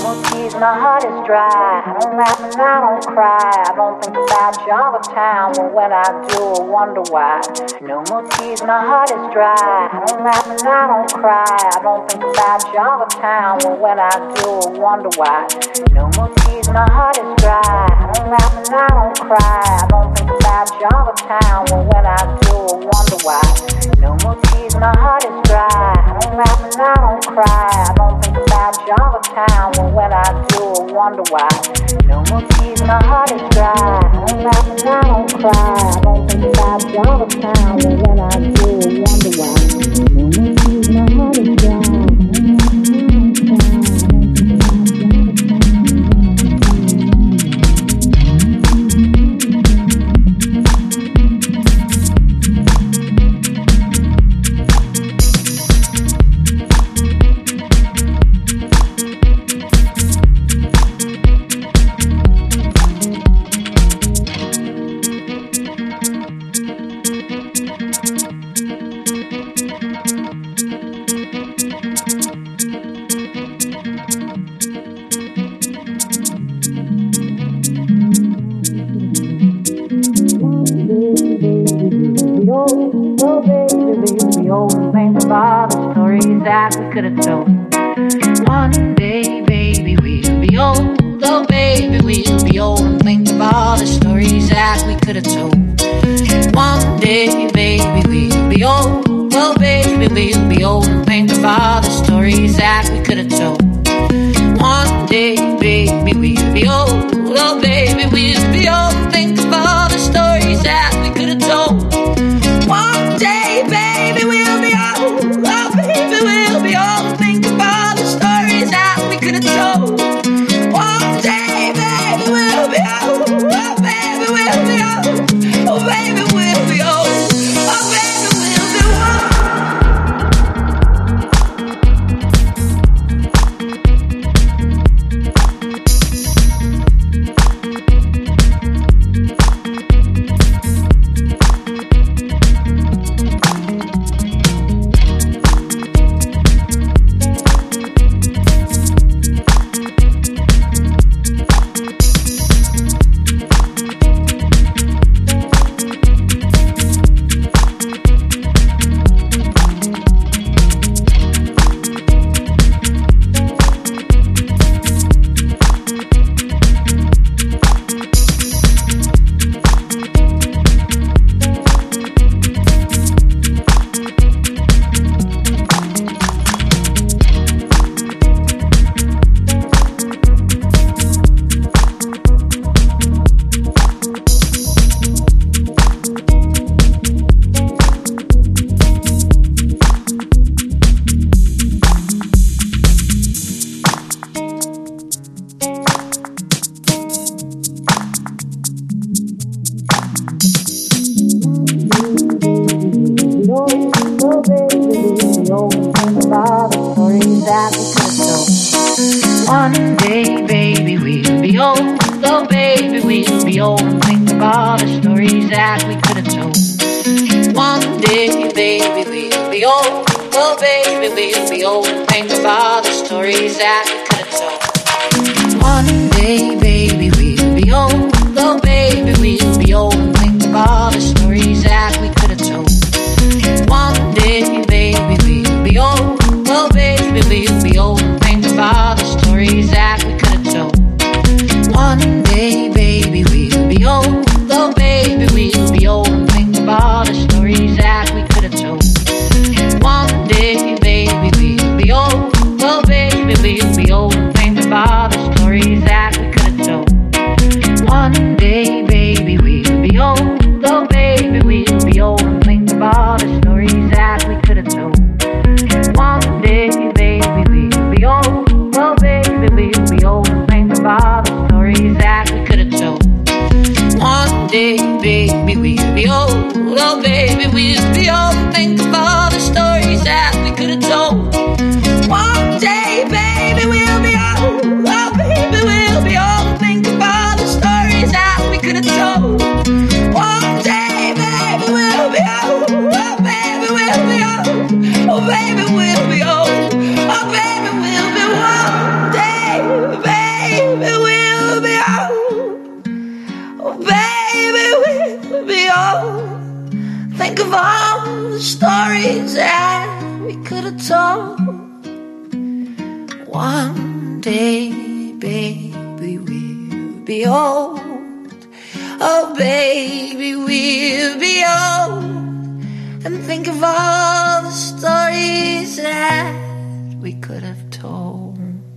more tears, my heart is dry. I don't laugh and I don't cry. I don't think about you all the time. But when I do, I wonder why. No more tears, my heart is dry. I don't laugh and I don't cry. I don't think about you all the time. But when I do, I wonder why. No more tears, my heart is dry. I don't laugh and I don't cry. I don't think about you all the time. But when I do, I wonder why. No more tears, my heart is dry. I don't laugh and I don't cry. I don't think about you all the time. But when I do, I wonder why. No more tears, my heart is dry. I don't laugh and I don't cry. I don't think about you all the time. But when I do, I wonder why. No more tears, my heart is dry. That we could have told. One day, baby, we'll be old. Oh, baby, we'll be old. And think of all the stories that we could have told. One day, baby, we'll be old. Oh, baby, we'll be old. And think of all the stories that we could have told. One day, baby, we'll be old. Oh, baby, we'll be old. Think of all the stories that we could have told. One day, baby, we'll be old. Oh, baby, we'll be old. Think of all the stories that we could have told. One day, baby, we'll be old. Oh, baby, we'll be old. Oh, baby, we'll be old. Oh, baby, we'll be old. One day, baby, we'll be old. Oh, baby, we'll be old. And think of all the stories that we could have told. One day, baby, we'll be old. Oh, baby, we'll be old. And think of all the stories that we could have told. One day, baby, we'll be old. Oh, baby, we'll be old. And think of all the stories that we could have told. One day, baby, we'll be old. Oh, baby, we'll be old. And think of all the stories that we could have told. One day, baby, we'll be old. Oh, baby, we'll be old. And think of all the stories that we could have told. One day, baby, we'll be old. Oh, baby, we'll be old. And think of told. One day, baby, we'll be old. Oh, baby, we'll be old. And think of all the stories that we could have told.